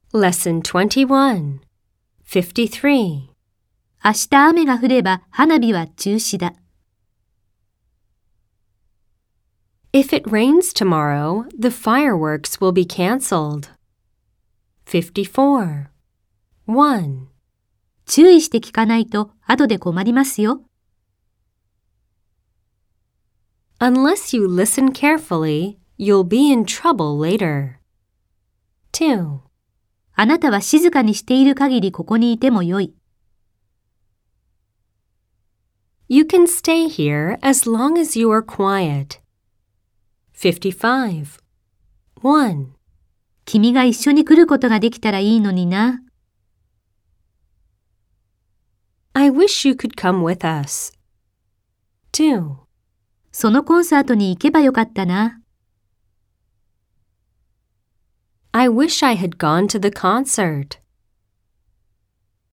Lesson 21, 53. 明日雨が降れば花火は中止だ。 If it rains tomorrow, the fireworks will be cancelled. 54. 1. 注意して聞かないと後で困りますよ。 Unless you listen carefully, you'll be in trouble later. 2. あなたは静かにしている限りここにいてもよい。 You can stay here as long as you are quiet. 55. 1. 君が一緒に来ることができたらいいのにな。 I wish you could come with us. 2. そのコンサートに行けばよかったな。 I wish I had gone to the concert.